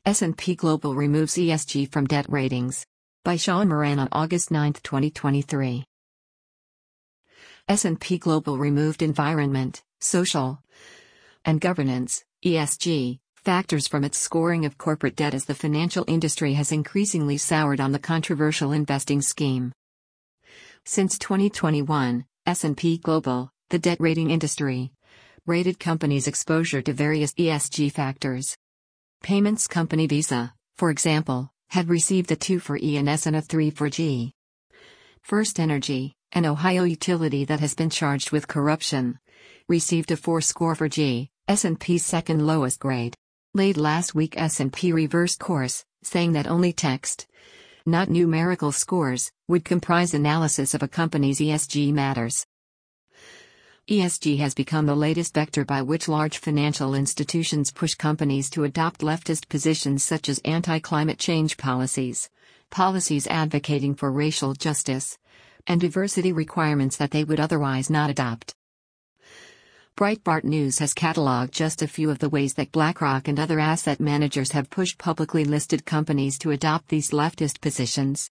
S&P Global removes ESG from debt ratings. By Sean Moran on August 9, 2023. S&P Global removed environment, social, and governance, ESG, factors from its scoring of corporate debt as the financial industry has increasingly soured on the controversial investing scheme. Since 2021, S&P Global, the debt rating industry, rated companies' exposure to various ESG factors. Payments company Visa, for example, had received a 2 for E and S and a 3 for G. First Energy, an Ohio utility that has been charged with corruption, received a 4 score for G, S&P's second lowest grade. Late last week S&P reversed course, saying that only text, not numerical scores, would comprise analysis of a company's ESG matters. ESG has become the latest vector by which large financial institutions push companies to adopt leftist positions such as anti-climate change policies, policies advocating for racial justice, and diversity requirements that they would otherwise not adopt. Breitbart News has cataloged just a few of the ways that BlackRock and other asset managers have pushed publicly listed companies to adopt these leftist positions.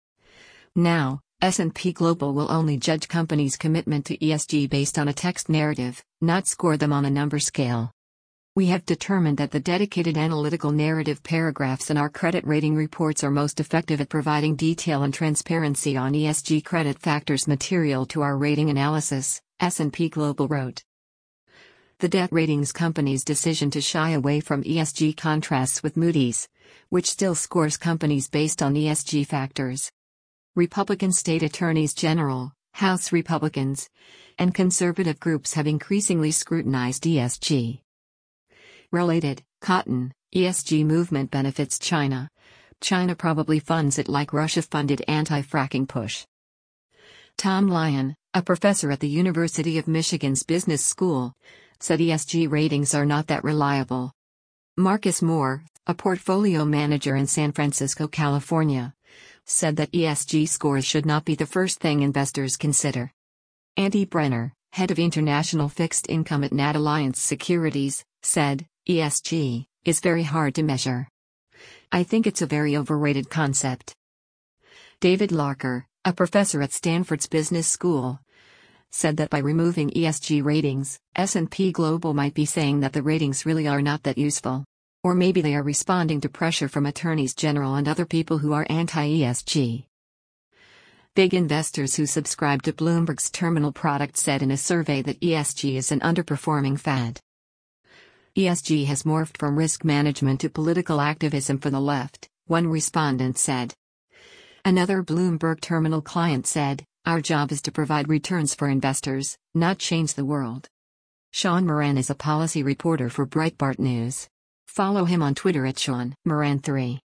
Now, S&P Global will only judge companies' commitment to ESG based on a text narrative, not score them on a number scale. We have determined that the dedicated analytical narrative paragraphs in our credit rating reports are most effective at providing detail and transparency on ESG credit factors material to our rating analysis, S&P Global wrote. The debt ratings company's decision to shy away from ESG contrasts with Moody's, which still scores companies based on ESG factors. Republican state attorneys general, House Republicans, and conservative groups have increasingly scrutinized ESG. Related, cotton, ESG movement benefits China. China probably funds it like Russia funded anti-fracking push. Tom Lyon, a professor at the University of Michigan's Business School, said ESG ratings are not that reliable. Marcus Moore, a portfolio manager in San Francisco, California, said that ESG scores should not be the first thing investors consider. Andy Brenner, head of international fixed income at NatAlliance Securities, said, ESG is very hard to measure. I think it's a very overrated concept. David Larker, a professor at Stanford's Business School, said that by removing ESG ratings, S&P Global might be saying that the ratings really are not that useful. Or maybe they are responding to pressure from attorneys general and other people who are anti-ESG. Big investors who subscribe to Bloomberg's terminal product said in a survey that ESG is an underperforming fad. ESG has morphed from risk management to political activism for the left, one respondent said. Another Bloomberg terminal client said, our job is to provide returns for investors, not change the world. Sean Moran is a policy reporter for Breitbart News. Follow him on Twitter at Sean Moran3.